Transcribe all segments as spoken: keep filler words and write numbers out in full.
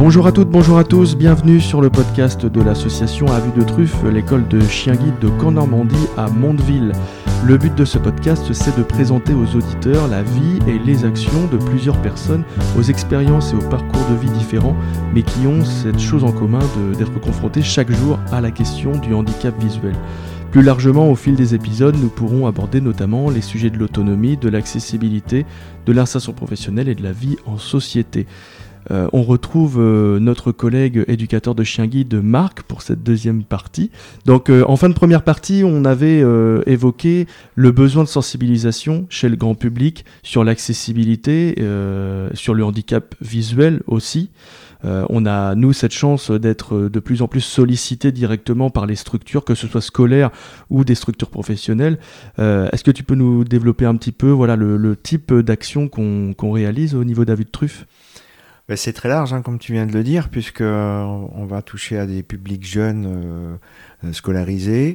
Bonjour à toutes, bonjour à tous, bienvenue sur le podcast de l'association À Vue de Truffe, l'école de chien guide de Caen-Normandie à Mondeville. Le but de ce podcast, c'est de présenter aux auditeurs la vie et les actions de plusieurs personnes, aux expériences et aux parcours de vie différents, mais qui ont cette chose en commun de, d'être confrontés chaque jour à la question du handicap visuel. Plus largement, au fil des épisodes, nous pourrons aborder notamment les sujets de l'autonomie, de l'accessibilité, de l'insertion professionnelle et de la vie en société. Euh, on retrouve euh, notre collègue éducateur de chien guide Marc pour cette deuxième partie. Donc euh, en fin de première partie, on avait euh, évoqué le besoin de sensibilisation chez le grand public sur l'accessibilité, euh, sur le handicap visuel aussi. Euh, on a, nous, cette chance d'être de plus en plus sollicités directement par les structures, que ce soit scolaires ou des structures professionnelles. Euh, est-ce que tu peux nous développer un petit peu voilà, le, le type d'action qu'on, qu'on réalise au niveau d'À Vue de Truffe ? Ben c'est très large, hein, comme tu viens de le dire, puisque euh, on va toucher à des publics jeunes euh, scolarisés,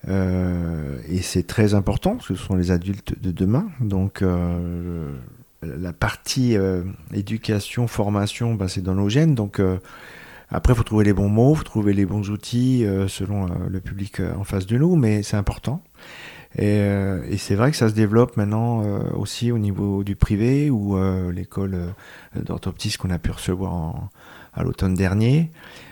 euh, et c'est très important, parce que ce sont les adultes de demain. Donc, euh, la partie euh, éducation, formation, ben, c'est dans nos gènes. Donc, euh, après, il faut trouver les bons mots, il faut trouver les bons outils euh, selon euh, le public euh, en face de nous, mais c'est important. Et, euh, et c'est vrai que ça se développe maintenant euh, aussi au niveau du privé, où euh, l'école euh, d'orthoptisme qu'on a pu recevoir en, à l'automne dernier,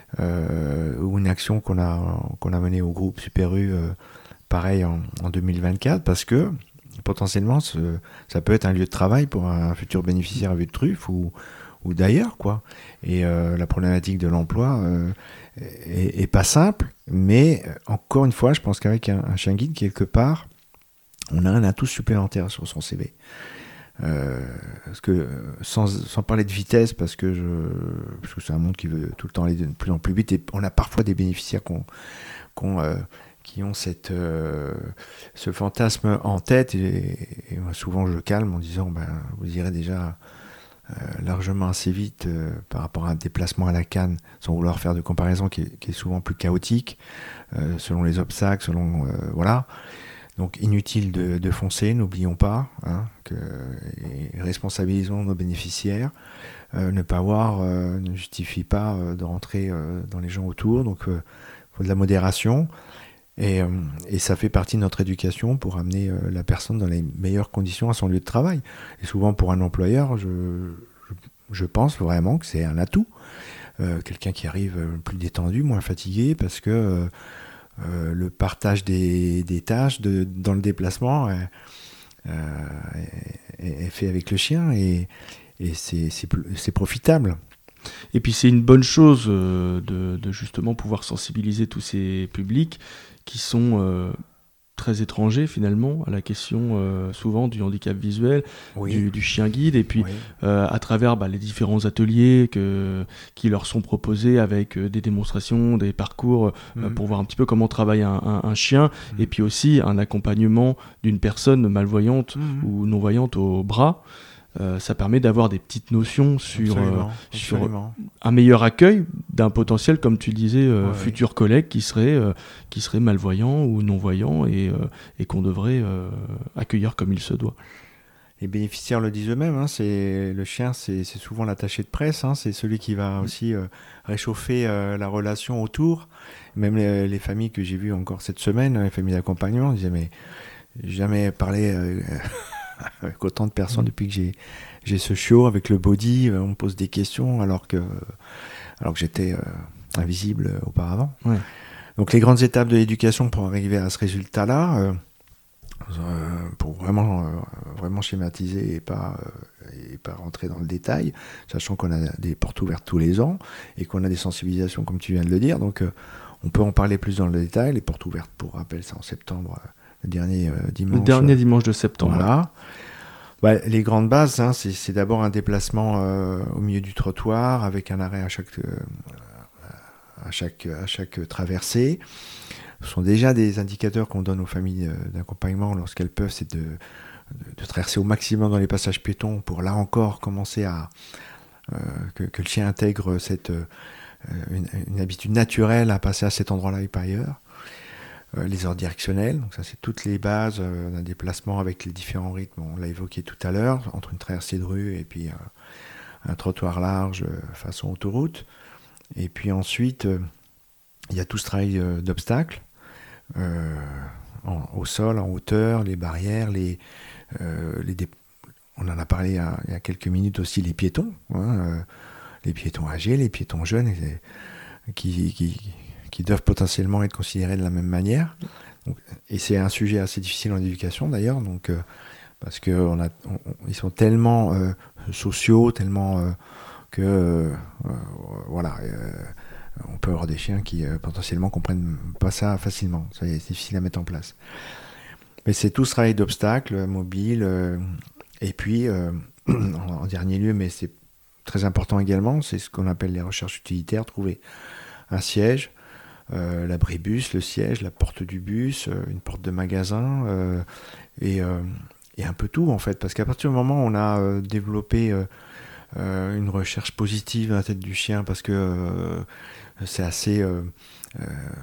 euh, ou une action qu'on a, qu'on a menée au groupe Super U, euh, pareil en, en deux mille vingt-quatre, parce que potentiellement ce, ça peut être un lieu de travail pour un futur bénéficiaire à Vue de Truffe ou, ou d'ailleurs, quoi. Et euh, la problématique de l'emploi euh, est, est pas simple, mais encore une fois, je pense qu'avec un, un chien guide, quelque part, on a un atout supplémentaire sur son C V. Euh, parce que, sans, sans parler de vitesse, parce que, je, parce que c'est un monde qui veut tout le temps aller de plus en plus vite, et on a parfois des bénéficiaires qu'on, qu'on, euh, qui ont cette, euh, ce fantasme en tête, et, et moi, souvent je le calme en disant ben, vous irez déjà euh, largement assez vite euh, par rapport à un déplacement à la canne, sans vouloir faire de comparaison qui est, qui est souvent plus chaotique, euh, selon les obstacles, selon. Euh, voilà. Donc inutile de, de foncer, n'oublions pas, hein, que, et responsabilisons nos bénéficiaires. Euh, ne pas avoir euh, ne justifie pas euh, de rentrer euh, dans les gens autour, donc il euh, faut de la modération. Et, euh, et ça fait partie de notre éducation pour amener euh, la personne dans les meilleures conditions à son lieu de travail. Et souvent pour un employeur, je, je, je pense vraiment que c'est un atout. Euh, quelqu'un qui arrive plus détendu, moins fatigué, parce que euh, Euh, le partage des, des tâches de, dans le déplacement euh, euh, est, est fait avec le chien et, et c'est, c'est, c'est profitable. Et puis c'est une bonne chose euh, de, de justement pouvoir sensibiliser tous ces publics qui sont euh, très étrangers finalement à la question euh, souvent du handicap visuel, oui. du, du chien guide, et puis oui. euh, à travers bah, les différents ateliers que, qui leur sont proposés avec euh, des démonstrations, des parcours mmh. euh, pour voir un petit peu comment travaille un, un, un chien, mmh. et puis aussi un accompagnement d'une personne malvoyante mmh. ou non-voyante au bras. Euh, ça permet d'avoir des petites notions sur, absolument, euh, sur absolument. un meilleur accueil d'un potentiel, comme tu le disais, euh, ouais, futur ouais. collègue qui serait, euh, qui serait malvoyant ou non-voyant et, euh, et qu'on devrait euh, accueillir comme il se doit. Les bénéficiaires le disent eux-mêmes, hein, c'est, le chien c'est, c'est souvent l'attaché de presse, hein, c'est celui qui va aussi euh, réchauffer euh, la relation autour. Même les, les familles que j'ai vues encore cette semaine, les familles d'accompagnement, disaient mais j'ai jamais parlé... Euh, avec autant de personnes mmh. depuis que j'ai, j'ai ce chiot avec le body, on me pose des questions alors que, alors que j'étais euh, invisible auparavant. Ouais. Donc les grandes étapes de l'éducation pour arriver à ce résultat-là, euh, euh, pour vraiment, euh, vraiment schématiser et pas, euh, et pas rentrer dans le détail, sachant qu'on a des portes ouvertes tous les ans et qu'on a des sensibilisations comme tu viens de le dire, donc euh, on peut en parler plus dans le détail. Les portes ouvertes, pour rappel, c'est en septembre. Euh, Le dernier euh, dimanche. Le dernier dimanche de septembre. Voilà. Bah, les grandes bases, hein, c'est, c'est d'abord un déplacement euh, au milieu du trottoir avec un arrêt à chaque, euh, à chaque, à chaque traversée. Ce sont déjà des indicateurs qu'on donne aux familles euh, d'accompagnement lorsqu'elles peuvent, c'est de, de, de traverser au maximum dans les passages piétons pour là encore commencer à euh, que, que le chien intègre cette, euh, une, une habitude naturelle à passer à cet endroit-là et pas ailleurs. Euh, les ordres directionnels, donc ça c'est toutes les bases euh, d'un déplacement avec les différents rythmes, on l'a évoqué tout à l'heure, entre une traversée de rue et puis euh, un trottoir large euh, façon autoroute. Et puis ensuite, euh, il y a tout ce travail euh, d'obstacles, euh, en, au sol, en hauteur, les barrières, les, euh, les dé... on en a parlé il y a, il y a quelques minutes aussi, les piétons, hein, euh, les piétons âgés, les piétons jeunes, et, qui, qui, qui doivent potentiellement être considérés de la même manière. Donc, et c'est un sujet assez difficile en éducation d'ailleurs, donc, euh, parce qu'ils sont tellement euh, sociaux, tellement euh, que euh, euh, voilà, euh, on peut avoir des chiens qui euh, potentiellement comprennent pas ça facilement. Ça, c'est difficile à mettre en place. Mais c'est tout ce travail d'obstacles, mobile, euh, et puis euh, en, en dernier lieu, mais c'est très important également, c'est ce qu'on appelle les recherches utilitaires, trouver un siège, euh, l'abribus, le siège, la porte du bus, euh, une porte de magasin, euh, et, euh, et un peu tout en fait, parce qu'à partir du moment où on a euh, développé euh, euh, une recherche positive dans la tête du chien, parce que euh, c'est assez euh, euh,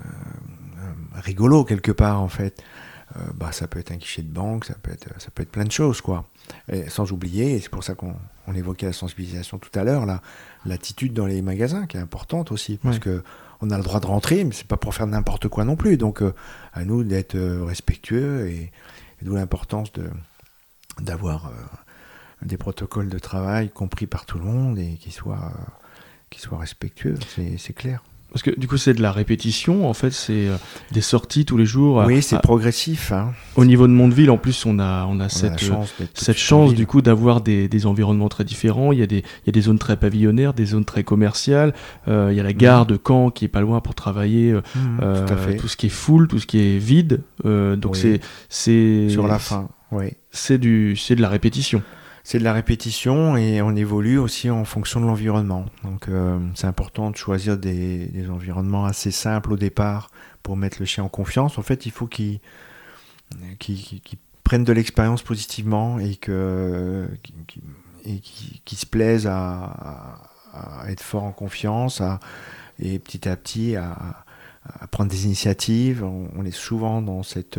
rigolo quelque part en fait, euh, bah, ça peut être un guichet de banque, ça peut être, ça peut être plein de choses quoi. Et sans oublier, et c'est pour ça qu'on on évoquait la sensibilisation tout à l'heure, là, l'attitude dans les magasins qui est importante aussi, parce ouais. que on a le droit de rentrer, mais c'est pas pour faire n'importe quoi non plus. Donc, euh, à nous d'être euh, respectueux, et, et d'où l'importance de, d'avoir euh, des protocoles de travail compris par tout le monde et qui soient, euh, qui soient respectueux, c'est, c'est clair. Parce que du coup, c'est de la répétition, en fait, c'est euh, des sorties tous les jours. Oui, à, c'est à, progressif. Hein. Au niveau de Mondeville, en plus, on a, on a on cette, a chance euh, cette chance du coup d'avoir des, des environnements très différents. Il y a des, il y a des zones très pavillonnaires, des zones très commerciales. Euh, il y a la gare mmh. de Caen qui est pas loin pour travailler. Euh, mmh, euh, tout, à fait. Tout ce qui est full, tout ce qui est vide. Euh, donc oui. c'est, c'est sur la fin. Oui. C'est du, c'est de la répétition. C'est de la répétition et on évolue aussi en fonction de l'environnement. Donc euh, c'est important de choisir des, des environnements assez simples au départ pour mettre le chien en confiance. En fait, il faut qu'il, qu'il, qu'il, qu'il prenne de l'expérience positivement et que, qu'il, et qu'il, qu'il se plaise à, à être fort en confiance à, et petit à petit à, à prendre des initiatives. On, on est souvent dans cette,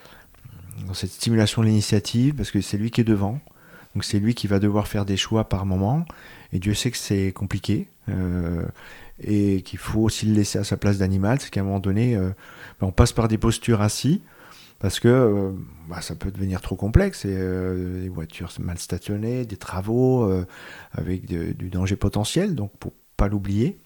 dans cette stimulation de l'initiative parce que c'est lui qui est devant. Donc c'est lui qui va devoir faire des choix par moment, et Dieu sait que c'est compliqué, euh, et qu'il faut aussi le laisser à sa place d'animal, c'est qu'à un moment donné, euh, ben on passe par des postures assis, parce que euh, bah, ça peut devenir trop complexe, et euh, des voitures mal stationnées, des travaux euh, avec de, du danger potentiel, donc pour pas l'oublier.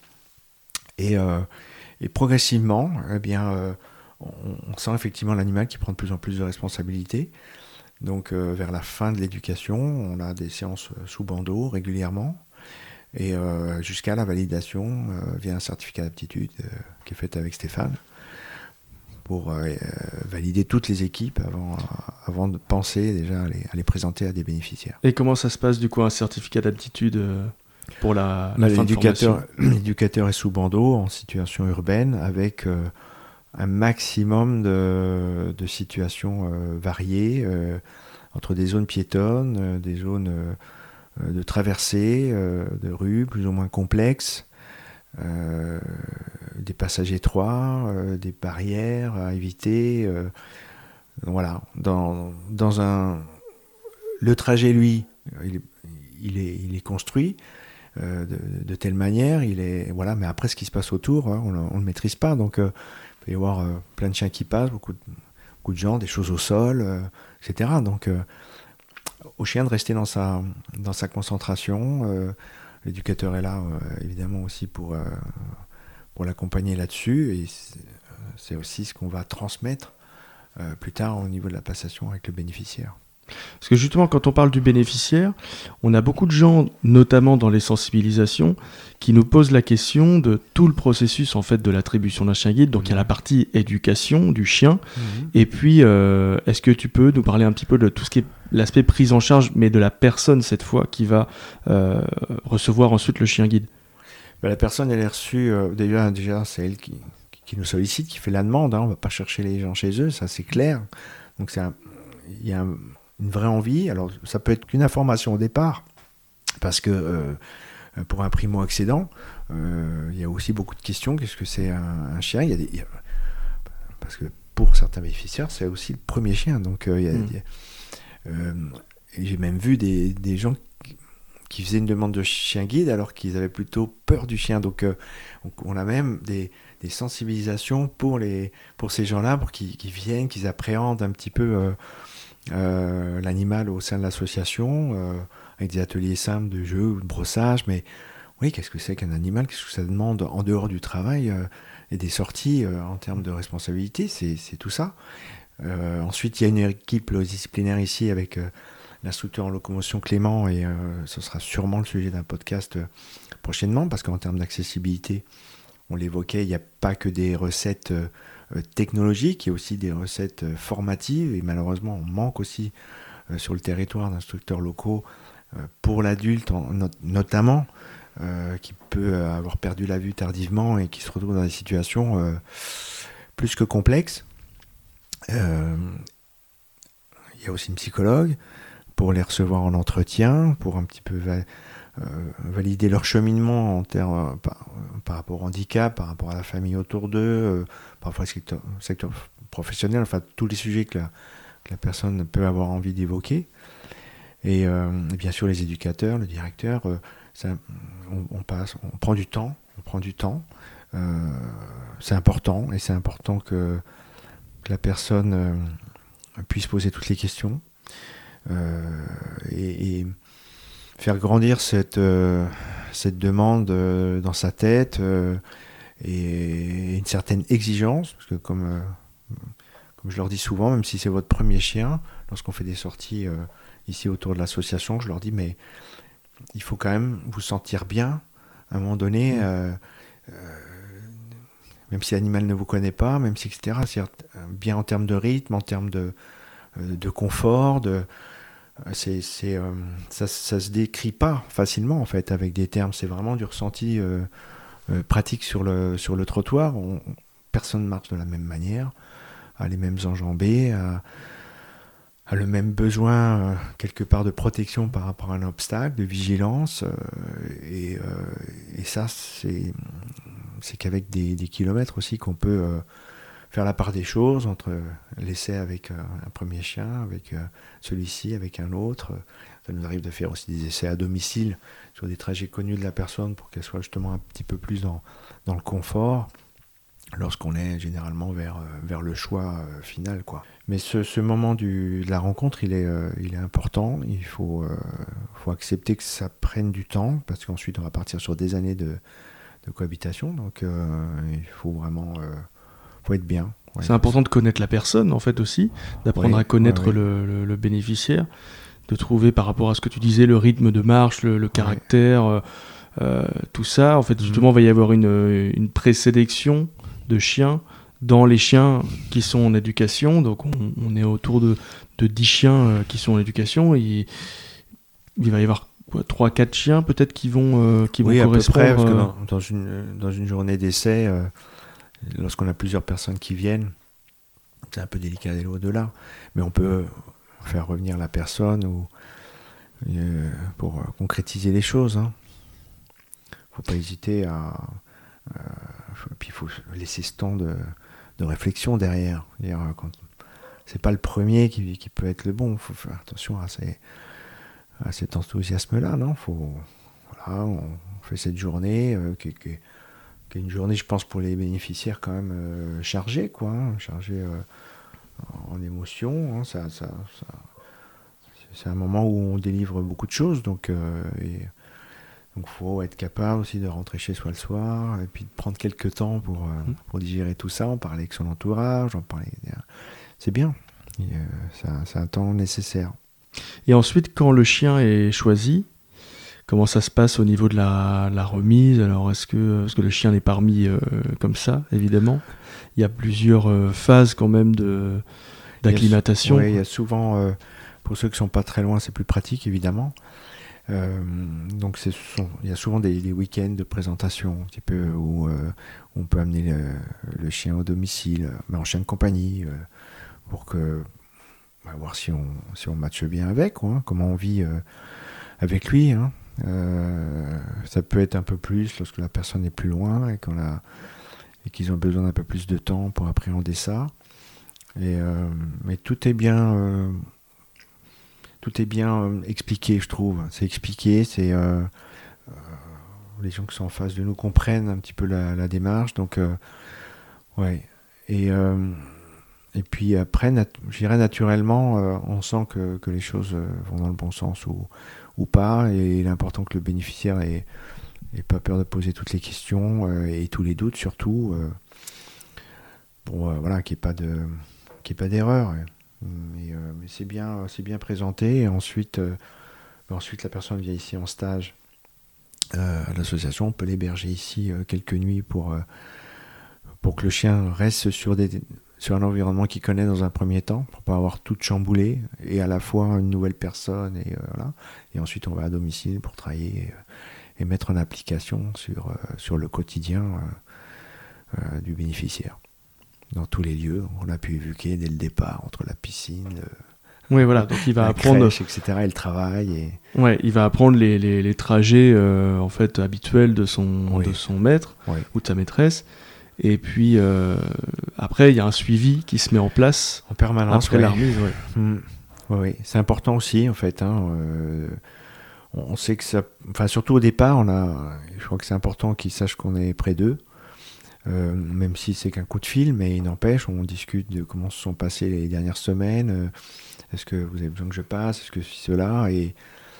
Et, euh, et progressivement, eh bien, euh, on, on sent effectivement l'animal qui prend de plus en plus de responsabilités. Donc euh, vers la fin de l'éducation, on a des séances sous bandeau régulièrement, et euh, jusqu'à la validation euh, via un certificat d'aptitude euh, qui est fait avec Stéphane pour euh, valider toutes les équipes avant, avant de penser déjà à les, à les présenter à des bénéficiaires. Et comment ça se passe du coup un certificat d'aptitude euh, pour la, la bah, fin de formation ? L'éducateur est sous bandeau en situation urbaine avec euh, un maximum de, de situations euh, variées, euh, entre des zones piétonnes, euh, des zones euh, de traversée, euh, de rues plus ou moins complexes, euh, des passages étroits, euh, des barrières à éviter. Euh, voilà. Dans, dans un... Le trajet, lui, il est, il est, il est construit euh, de, de telle manière, il est... Voilà, mais après, ce qui se passe autour, hein, on ne le maîtrise pas, donc... Euh, il peut y avoir euh, plein de chiens qui passent, beaucoup de, beaucoup de gens, des choses au sol, euh, et cetera. Donc, euh, au chien de rester dans sa, dans sa concentration. Euh, l'éducateur est là, euh, évidemment, aussi pour, euh, pour l'accompagner là-dessus. Et c'est, c'est aussi ce qu'on va transmettre euh, plus tard au niveau de la passation avec le bénéficiaire. Parce que justement, quand on parle du bénéficiaire, on a beaucoup de gens, notamment dans les sensibilisations, qui nous posent la question de tout le processus en fait de l'attribution d'un chien guide. Donc mmh. il y a la partie éducation du chien, mmh. et puis euh, est-ce que tu peux nous parler un petit peu de tout ce qui est l'aspect prise en charge, mais de la personne cette fois qui va euh, recevoir ensuite le chien guide? Ben, la personne elle est reçue, euh, déjà, déjà c'est elle qui, qui nous sollicite, qui fait la demande. Hein, on ne va pas chercher les gens chez eux, ça c'est clair. Donc c'est un, il y a un, une vraie envie. Alors ça peut être qu'une information au départ, parce que euh, pour un primo-accédant, euh, il y a aussi beaucoup de questions. Qu'est-ce que c'est un, un chien? Il y a des, il y a, parce que pour certains bénéficiaires, c'est aussi le premier chien. Donc euh, il y a, mmh. il y a, euh, et j'ai même vu des, des gens qui, qui faisaient une demande de chien guide alors qu'ils avaient plutôt peur du chien. Donc euh, on a même des, des sensibilisations pour, les, pour ces gens-là, pour qu'ils, qu'ils viennent, qu'ils appréhendent un petit peu euh, euh, l'animal au sein de l'association, euh, avec des ateliers simples de jeu ou de brossage. Mais oui, qu'est-ce que c'est qu'un animal? Qu'est-ce que ça demande en dehors du travail euh, et des sorties euh, en termes de responsabilité? C'est, c'est tout ça. Euh, ensuite, il y a une équipe disciplinaire ici avec euh, l'instructeur en locomotion Clément, et euh, ce sera sûrement le sujet d'un podcast euh, prochainement, parce qu'en termes d'accessibilité, on l'évoquait, il n'y a pas que des recettes euh, technologiques, il y a aussi des recettes euh, formatives, et malheureusement, on manque aussi euh, sur le territoire d'instructeurs locaux euh, pour l'adulte, en, not- notamment, euh, qui peut avoir perdu la vue tardivement et qui se retrouve dans des situations euh, plus que complexes. Euh, il y a aussi une psychologue pour les recevoir en entretien, pour un petit peu va, euh, valider leur cheminement en termes, euh, par, par rapport au handicap, par rapport à la famille autour d'eux, euh, parfois le secteur, secteur professionnel, enfin tous les sujets que la, que la personne peut avoir envie d'évoquer. Et, euh, et bien sûr les éducateurs, le directeur, euh, ça, on, on passe, on prend du temps, on prend du temps. Euh, c'est important, et c'est important que que la personne euh, puisse poser toutes les questions euh, et, et faire grandir cette, euh, cette demande euh, dans sa tête euh, et une certaine exigence, parce que comme, euh, comme je leur dis souvent, même si c'est votre premier chien, lorsqu'on fait des sorties euh, ici autour de l'association, je leur dis mais il faut quand même vous sentir bien à un moment donné, euh, euh, même si l'animal ne vous connaît pas, même si et cetera. C'est bien en termes de rythme, en termes de, de confort, de, c'est, c'est, euh, ça, ça se décrit pas facilement en fait avec des termes. C'est vraiment du ressenti euh, euh, pratique sur le, sur le trottoir. On, personne ne marche de la même manière, a les mêmes enjambées, a, a le même besoin euh, quelque part de protection par rapport à un obstacle, de vigilance. Euh, et, euh, et ça, c'est... c'est qu'avec des, des kilomètres aussi qu'on peut euh, faire la part des choses entre l'essai avec euh, un premier chien, avec euh, celui-ci, avec un autre. Ça nous arrive de faire aussi des essais à domicile sur des trajets connus de la personne pour qu'elle soit justement un petit peu plus dans, dans le confort lorsqu'on est généralement vers, euh, vers le choix euh, final, quoi. Mais ce, ce moment du, de la rencontre, il est, euh, il est important. Il faut, euh, faut accepter que ça prenne du temps, parce qu'ensuite on va partir sur des années de de cohabitation, donc euh, il faut vraiment euh, faut être bien. Ouais. C'est important de connaître la personne en fait aussi, d'apprendre Oui, à connaître ouais, ouais. Le, le, le bénéficiaire, de trouver par rapport à ce que tu disais le rythme de marche, le, le caractère, ouais. euh, tout ça. En fait, justement, il mmh. va y avoir une, une présélection de chiens dans les chiens qui sont en éducation. Donc on, on est autour de, de dix chiens qui sont en éducation. Et il va y avoir trois quatre chiens peut-être qui vont, euh, qui vont oui, correspondre. Oui, à peu près, parce que dans, dans, une, dans une journée d'essai, euh, lorsqu'on a plusieurs personnes qui viennent, c'est un peu délicat d'aller au-delà, mais on peut faire revenir la personne ou, euh, pour euh, concrétiser les choses. Il hein. ne faut pas hésiter à... Euh, puis il faut laisser ce temps de, de réflexion derrière. Quand, c'est pas le premier qui, qui peut être le bon, il faut faire attention à ces... à cet enthousiasme-là, non ? Faut, voilà, on fait cette journée, euh, qui, qui, qui est une journée, je pense, pour les bénéficiaires quand même euh, chargée, quoi, hein, chargée euh, en émotions. Hein, ça, ça, ça, c'est un moment où on délivre beaucoup de choses, donc euh, et, donc faut être capable aussi de rentrer chez soi le soir et puis de prendre quelques temps pour euh, pour digérer tout ça, en parler avec son entourage, en parler. C'est bien, et, euh, c'est, un, c'est un temps nécessaire. Et ensuite, quand le chien est choisi, comment ça se passe au niveau de la, la remise ? Alors, est-ce que, parce que le chien n'est pas remis euh, comme ça, évidemment, il y a plusieurs euh, phases quand même de, d'acclimatation. Oui, il y a souvent, euh, pour ceux qui ne sont pas très loin, c'est plus pratique, évidemment. Euh, donc, c'est, il y a souvent des, des week-ends de présentation, un petit peu, où, euh, où on peut amener le, le chien au domicile, mais en chien de compagnie, euh, pour que... On va voir si on, si on matche bien avec, quoi, hein, comment on vit euh, avec lui. Hein. Euh, ça peut être un peu plus lorsque la personne est plus loin et, qu'on a, et qu'ils ont besoin d'un peu plus de temps pour appréhender ça. Et, euh, mais tout est bien, euh, tout est bien euh, expliqué, je trouve. C'est expliqué, c'est euh, euh, les gens qui sont en face de nous comprennent un petit peu la, la démarche. Donc, euh, ouais. Et, euh, et puis après, nat- je dirais naturellement, euh, on sent que, que les choses euh, vont dans le bon sens ou, ou pas. Et il est important que le bénéficiaire ait, ait pas peur de poser toutes les questions euh, et tous les doutes surtout. Euh, pour euh, voilà, qu'il n'y ait pas de, qu'il y ait pas d'erreur. Mais, euh, mais c'est bien, c'est bien présenté. Et ensuite, euh, ensuite, la personne vient ici en stage euh, à l'association. On peut l'héberger ici euh, quelques nuits pour, euh, pour que le chien reste sur, des, sur un environnement qu'il connaît dans un premier temps, pour ne pas avoir tout chamboulé, et à la fois une nouvelle personne. Et, euh, voilà. Et ensuite, on va à domicile pour travailler et, et mettre en application sur, euh, sur le quotidien euh, euh, du bénéficiaire. Dans tous les lieux, on a pu évoquer dès le départ, entre la piscine, le, Oui, voilà, donc il va la apprendre, crèche, et cetera, et le travail. Et... ouais, il va apprendre les, les, les trajets euh, en fait habituels de son, Oui. de son maître Oui. ou de sa maîtresse. Et puis euh, après, il y a un suivi qui se met en place En permanence. après ouais. la remise. Ouais. Mmh. Oui, oui. C'est important aussi, en fait. Hein, euh, on sait que ça. Enfin, surtout au départ, on a. Je crois que c'est important qu'ils sachent qu'on est près d'eux. Euh, même si c'est qu'un coup de fil, mais il n'empêche, on discute de comment se sont passées les dernières semaines. Euh, est-ce que vous avez besoin que je passe? Est-ce que cela? Et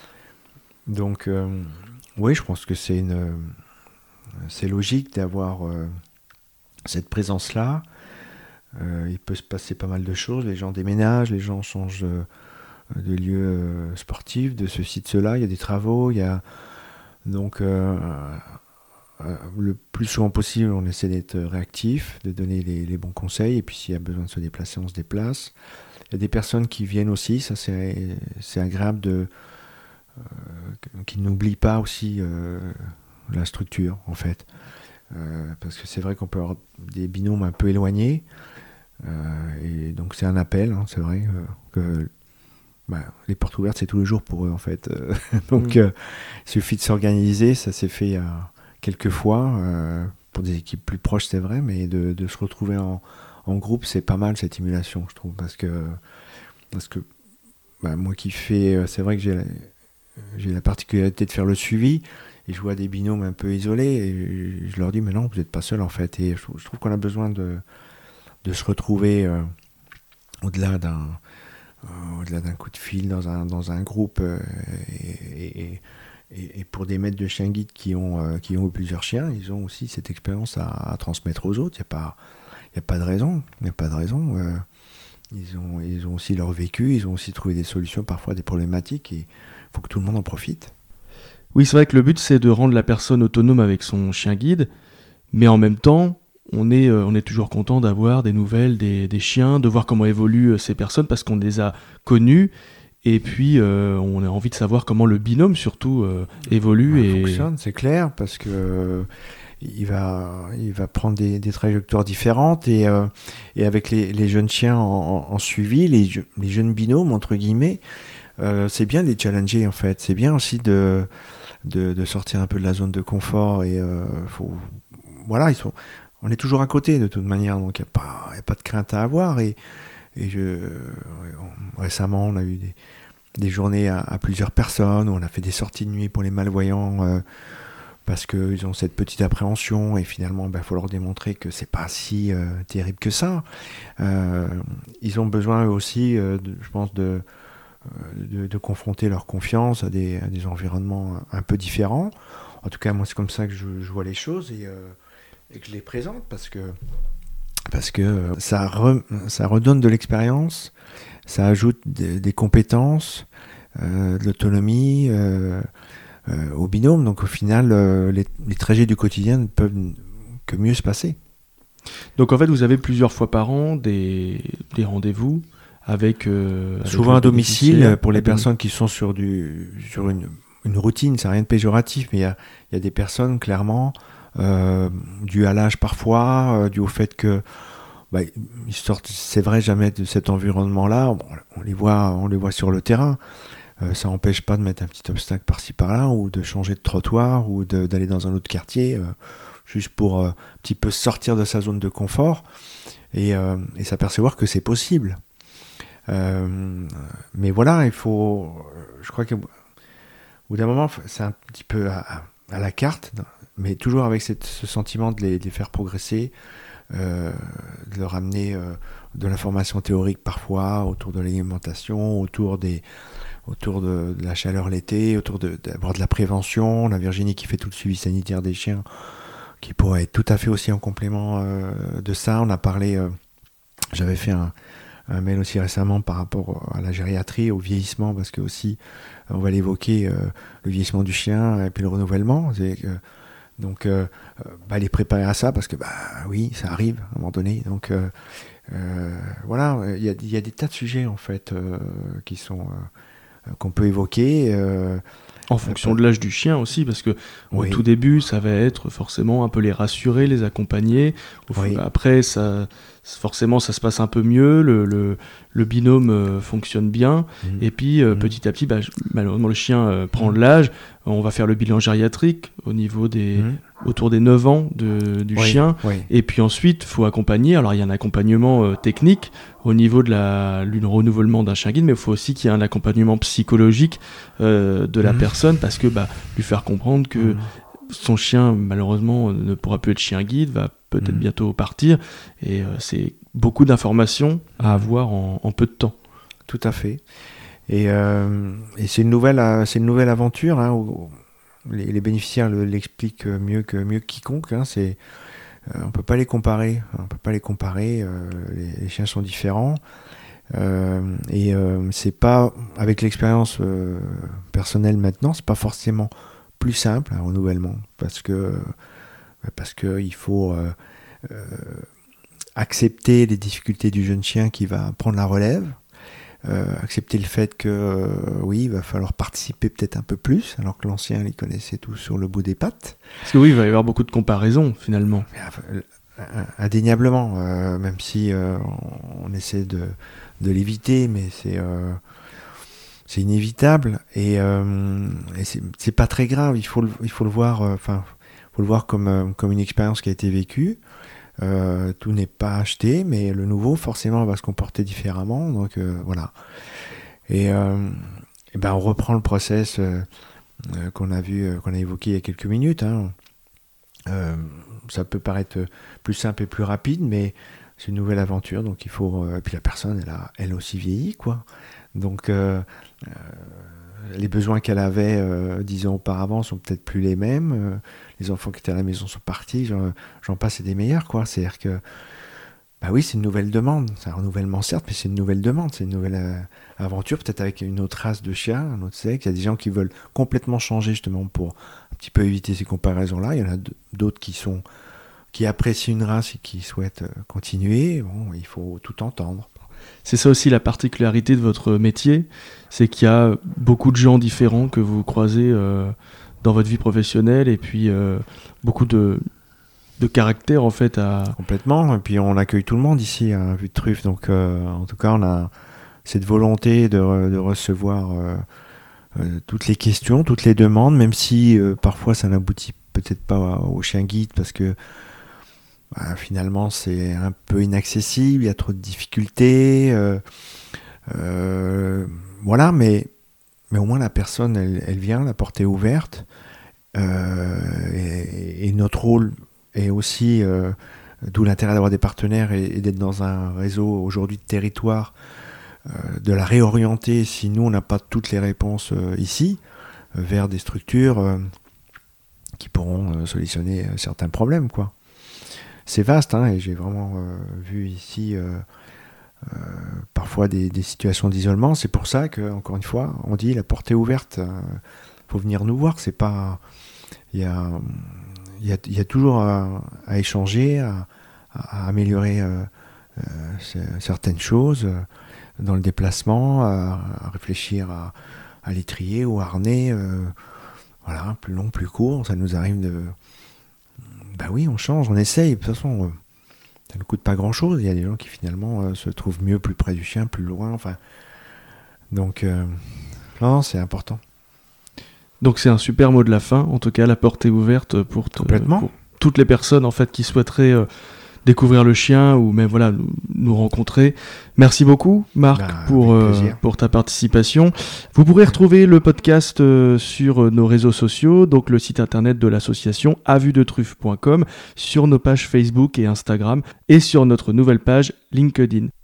donc, euh, oui, je pense que c'est une, c'est logique d'avoir euh, cette présence-là. Euh, il peut se passer pas mal de choses. Les gens déménagent, les gens changent de, de lieu euh, sportif, de ceci, de cela. Il y a des travaux, il y a donc. Euh, Euh, le plus souvent possible, on essaie d'être réactif, de donner les, les bons conseils, et puis s'il y a besoin de se déplacer, on se déplace. Il y a des personnes qui viennent aussi, ça c'est, c'est agréable de, euh, qu'ils n'oublient pas aussi euh, la structure en fait. Euh, parce que c'est vrai qu'on peut avoir des binômes un peu éloignés, euh, et donc c'est un appel, hein, c'est vrai euh, que bah, les portes ouvertes c'est tous les jours pour eux en fait. donc mmh. euh, il suffit de s'organiser, ça s'est fait euh, quelquefois, euh, pour des équipes plus proches c'est vrai, mais de, de se retrouver en, en groupe c'est pas mal cette émulation je trouve, parce que, parce que bah, moi qui fais, c'est vrai que j'ai la, j'ai la particularité de faire le suivi, et je vois des binômes un peu isolés, et je leur dis mais non, vous n'êtes pas seul en fait, et je, je trouve qu'on a besoin de, de se retrouver euh, au-delà d'un, euh, au-delà d'un coup de fil dans un, dans un groupe, euh, et, et Et, et pour des maîtres de chiens guides qui ont, euh, qui ont eu plusieurs chiens, ils ont aussi cette expérience à, à transmettre aux autres. Il n'y a pas, il n'y a pas de raison. Il n'y a pas de raison. Euh, ils, ont, ils ont aussi leur vécu, ils ont aussi trouvé des solutions, parfois des problématiques, et il faut que tout le monde en profite. Oui, c'est vrai que le but, c'est de rendre la personne autonome avec son chien guide, mais en même temps, on est, euh, on est toujours content d'avoir des nouvelles des, des chiens, de voir comment évoluent euh, ces personnes, parce qu'on les a connus. Et puis, euh, on a envie de savoir comment le binôme, surtout, euh, évolue. Ouais, et fonctionne, c'est clair, parce que euh, il va, il va prendre des, des trajectoires différentes. Et, euh, et avec les, les jeunes chiens en, en, en suivi, les, les jeunes binômes, entre guillemets, euh, c'est bien de les challenger, en fait. C'est bien aussi de, de, de sortir un peu de la zone de confort. Et euh, faut, voilà, ils sont, on est toujours à côté, de toute manière, donc il n'y a pas, y a pas de crainte à avoir. Et, Et je, récemment, on a eu des, des journées à, à plusieurs personnes, où on a fait des sorties de nuit pour les malvoyants, euh, parce qu'ils ont cette petite appréhension, et finalement, il bah, faut leur démontrer que c'est pas si euh, terrible que ça. Euh, ils ont besoin eux aussi, euh, de, je pense, de, de, de confronter leur confiance à des, à des environnements un peu différents. En tout cas, moi, c'est comme ça que je, je vois les choses, et, euh, et que je les présente, parce que parce que ça, re, ça redonne de l'expérience, ça ajoute des, des compétences, euh, de l'autonomie euh, euh, au binôme. Donc au final, euh, les, les trajets du quotidien ne peuvent que mieux se passer. Donc en fait, vous avez plusieurs fois par an des, des rendez-vous avec... Euh, Souvent avec à domicile, pour les à personnes qui sont sur, du, sur une, une routine, c'est rien de péjoratif, mais il y a, y a des personnes clairement... Euh, dû à l'âge parfois, euh, dû au fait que bah, ils sortent, c'est vrai, jamais de cet environnement-là. Bon, on les voit, on les voit sur le terrain. Euh, ça n'empêche pas de mettre un petit obstacle par-ci par-là, ou de changer de trottoir, ou de, d'aller dans un autre quartier, euh, juste pour euh, un petit peu sortir de sa zone de confort et, euh, et s'apercevoir que c'est possible. Euh, mais voilà, il faut. Je crois qu'au bout d'un moment, c'est un petit peu à, à la carte, mais toujours avec cette, ce sentiment de les, de les faire progresser, euh, de leur amener euh, de l'information théorique parfois autour de l'alimentation, autour des autour de, de la chaleur l'été, autour de, d'abord de la prévention. La Virginie qui fait tout le suivi sanitaire des chiens, qui pourrait être tout à fait aussi en complément euh, de ça. On a parlé, euh, j'avais fait un, un mail aussi récemment par rapport à la gériatrie, au vieillissement, parce que aussi, on va l'évoquer, euh, le vieillissement du chien et puis le renouvellement. C'est, euh, donc, euh, bah, les préparer à ça, parce que, bah oui, ça arrive à un moment donné. Donc, euh, euh, voilà, il y a, y a des tas de sujets, en fait, euh, qui sont... Euh, qu'on peut évoquer. Euh, en fonction euh, de l'âge du chien aussi, parce que oui. au tout début, ça va être forcément un peu les rassurer, les accompagner. Au oui. f... Après, ça, forcément, ça se passe un peu mieux, le, le, le binôme euh, fonctionne bien, mmh. et puis euh, mmh. petit à petit, bah, malheureusement, le chien euh, prend mmh. de l'âge. On va faire le bilan gériatrique au niveau des... Mmh. autour des neuf ans de, du oui, chien, oui. et puis ensuite, il faut accompagner. Alors, il y a un accompagnement euh, technique au niveau de la, du renouvellement d'un chien guide, mais il faut aussi qu'il y ait un accompagnement psychologique euh, de la mmh. personne, parce que bah, lui faire comprendre que mmh. son chien, malheureusement, ne pourra plus être chien guide, va peut-être mmh. bientôt partir, et euh, c'est beaucoup d'informations à avoir en, en peu de temps. Tout à fait. Et, euh, et c'est une nouvelle, c'est une nouvelle aventure, hein, où les, les bénéficiaires le, l'expliquent mieux que, mieux que quiconque. Hein, c'est, euh, on ne peut pas les comparer. On peut pas les comparer. Euh, les, les chiens sont différents. Euh, et euh, c'est pas, avec l'expérience euh, personnelle maintenant, c'est pas forcément plus simple un renouvellement, parce que parce que il faut euh, euh, accepter les difficultés du jeune chien qui va prendre la relève. Euh, accepter le fait que euh, oui, il va falloir participer peut-être un peu plus, alors que l'ancien les connaissait tous sur le bout des pattes. Parce que oui, il va y avoir beaucoup de comparaisons finalement. Indéniablement, euh, même si euh, on essaie de, de l'éviter, mais c'est euh, c'est inévitable, et, euh, et c'est, c'est pas très grave. Il faut le, il faut le voir, enfin, euh, faut le voir comme euh, comme une expérience qui a été vécue. Euh, tout n'est pas acheté, mais le nouveau forcément va se comporter différemment, donc euh, voilà. Et, euh, et ben on reprend le process euh, euh, qu'on a vu, euh, qu'on a évoqué il y a quelques minutes. Hein. Euh, ça peut paraître plus simple et plus rapide, mais c'est une nouvelle aventure, donc il faut. Euh, et puis la personne, elle a, elle aussi vieilli, quoi. Donc euh, euh, les besoins qu'elle avait euh, dix ans auparavant sont peut-être plus les mêmes. Euh, les enfants qui étaient à la maison sont partis. J'en, j'en passe et des meilleurs, quoi. C'est-à-dire que, bah oui, c'est une nouvelle demande. C'est un renouvellement, certes, mais c'est une nouvelle demande. C'est une nouvelle euh, aventure, peut-être avec une autre race de chiens, un autre sexe. Il y a des gens qui veulent complètement changer, justement, pour un petit peu éviter ces comparaisons-là. Il y en a d'autres qui sont, qui apprécient une race et qui souhaitent continuer. Bon, il faut tout entendre. C'est ça aussi la particularité de votre métier, c'est qu'il y a beaucoup de gens différents que vous croisez euh, dans votre vie professionnelle, et puis euh, beaucoup de, de caractères en fait à... Complètement, et puis on accueille tout le monde ici à Vue de Truffe, donc euh, en tout cas on a cette volonté de, de recevoir euh, euh, toutes les questions, toutes les demandes, même si euh, parfois ça n'aboutit peut-être pas au chien guide, parce que bah, finalement c'est un peu inaccessible, il y a trop de difficultés, euh, euh, voilà, mais, mais au moins la personne elle, elle vient, la porte est ouverte, euh, et, et notre rôle est aussi, euh, d'où l'intérêt d'avoir des partenaires et, et d'être dans un réseau aujourd'hui de territoire, euh, de la réorienter si nous on n'a pas toutes les réponses euh, ici, euh, vers des structures euh, qui pourront euh, solutionner euh, certains problèmes, quoi. C'est vaste, hein, et j'ai vraiment euh, vu ici euh, euh, parfois des, des situations d'isolement. C'est pour ça que, encore une fois, on dit la porte est ouverte. Il euh, faut venir nous voir. C'est pas, il y a, il y a, il y a toujours à, à échanger, à, à améliorer euh, euh, certaines choses euh, dans le déplacement, à, à réfléchir à, à l'étrier, au harnais. Euh, voilà, plus long, plus court. Ça nous arrive de bah oui, on change, on essaye. De toute façon, euh, ça ne coûte pas grand-chose. Il y a des gens qui finalement euh, se trouvent mieux plus près du chien, plus loin. Enfin, donc, euh, non, c'est important. Donc c'est un super mot de la fin. En tout cas, la porte est ouverte pour, te, Complètement. pour toutes les personnes en fait qui souhaiteraient euh, découvrir le chien ou même voilà, nous, nous rencontrer. Merci beaucoup Marc bah, pour, euh, pour ta participation. Vous pourrez retrouver le podcast euh, sur nos réseaux sociaux, donc le site internet de l'association à vue de truffe point com, sur nos pages Facebook et Instagram et sur notre nouvelle page LinkedIn.